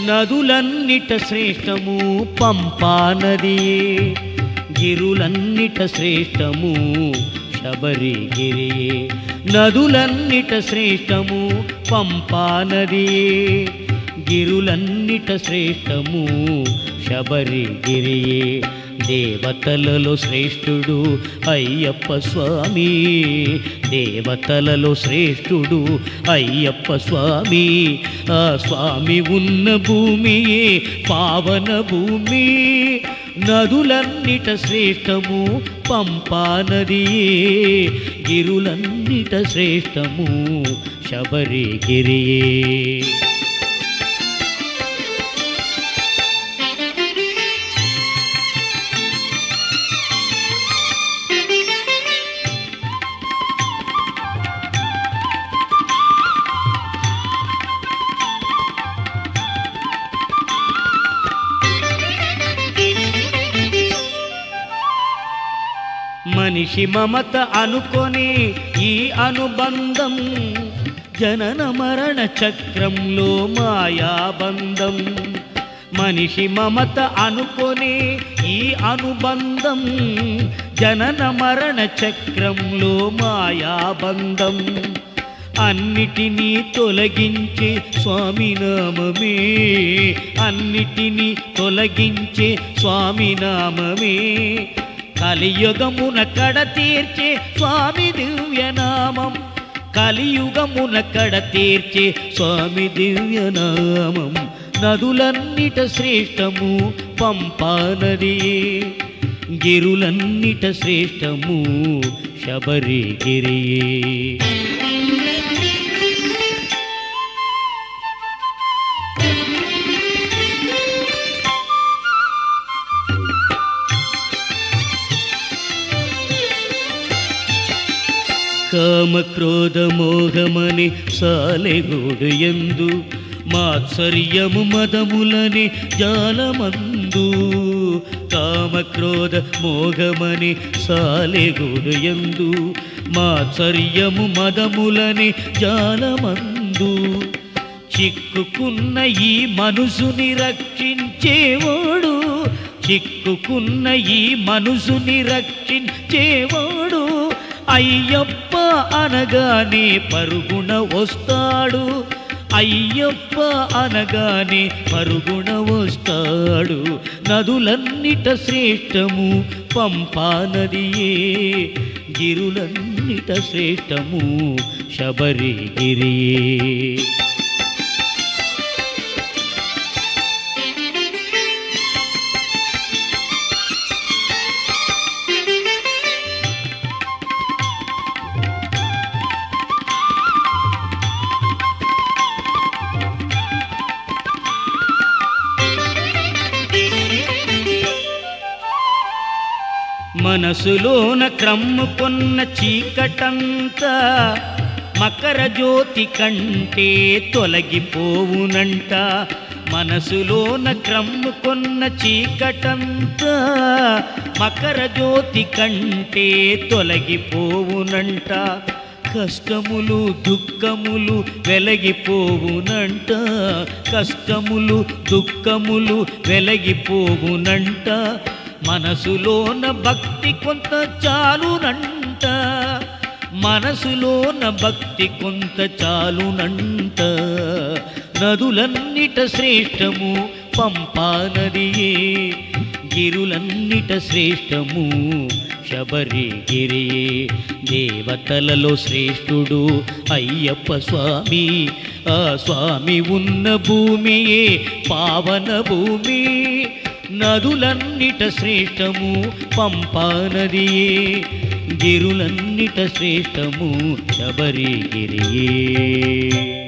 నదులన్నిట శ్రేష్టము పంపా నదియే, గిరులన్నిట శ్రేష్టము శబరిగిరియే. నదులన్నిట శ్రేష్టము పంపా నదియే, గిరులన్నిట శ్రేష్టము శబరిగిరియే. దేవతలలో శ్రేష్ఠుడు అయ్యప్ప స్వామి, దేవతలలో శ్రేష్ఠుడు అయ్యప్ప స్వామి. ఆ స్వామి ఉన్న భూమియే పావన భూమి. నదులన్నిట శ్రేష్టము పంపా నదియే, గిరులన్నిట శ్రేష్టము శబరిగిరియే. మనిషి మమత అనుకొని ఈ అనుబంధం, జనన మరణ చక్రంలో మాయాబంధం. మనిషి మమత అనుకొని ఈ అనుబంధం, జనన మరణ చక్రంలో మాయాబంధం. అన్నిటినీ తొలగించే స్వామి నామమే, అన్నిటినీ తొలగించే స్వామి నామమే. కలియుగమున కడ తీర్చే స్వామి దివ్యనామం, కలియుగమున కడ తీర్చే స్వామి దివ్యనామం. నదులన్నిట శ్రేష్టము పంపా నదియే, గిరులన్నిట శ్రేష్టము శబరిగిరియే. కామ క్రోధ మోహమని సాలెగూడు యందు, మాత్సర్యము మదములని జాలమందు. కామ క్రోధ మోహమని సాలెగూడు యందు, మాత్సర్యము మదములని జాలమందు. చిక్కుకున్న ఈ మనసుని రక్షించేవాడు, చిక్కుకున్న ఈ మనసుని రక్షించేవాడు. అయ్యప్ప అనగానే పరుగున వస్తాడు, అయ్యప్ప అనగానే పరుగున వస్తాడు. నదులన్నిట శ్రేష్టము పంపా నదియే, గిరులన్నిట శ్రేష్టము శబరిగిరియే. మనసులోన క్రమ్ముకున్న చీకటంతా మకర జ్యోతి కంటే తొలగిపోవునంట. మనసులోన క్రమ్ముకున్న చీకటంతా మకర జ్యోతి కంటే తొలగిపోవునంట. కష్టములు దుఃఖములు వెలగిపోవునంట, కష్టములు దుఃఖములు వెలగిపోవునంట. మనసులోన భక్తి కొంత చాలునంట, మనసులోన భక్తి కొంత చాలునంట. నదులన్నిట శ్రేష్టము పంపా నదియే, గిరులన్నిట శ్రేష్టము శబరిగిరియే. దేవతలలో శ్రేష్ఠుడు అయ్యప్ప స్వామి, ఆ స్వామి ఉన్న భూమియే పావన భూమి. నదులన్నిట శ్రేష్టము పంపా నదియే, గిరులన్నిట శ్రేష్టము శబరిగిరియే.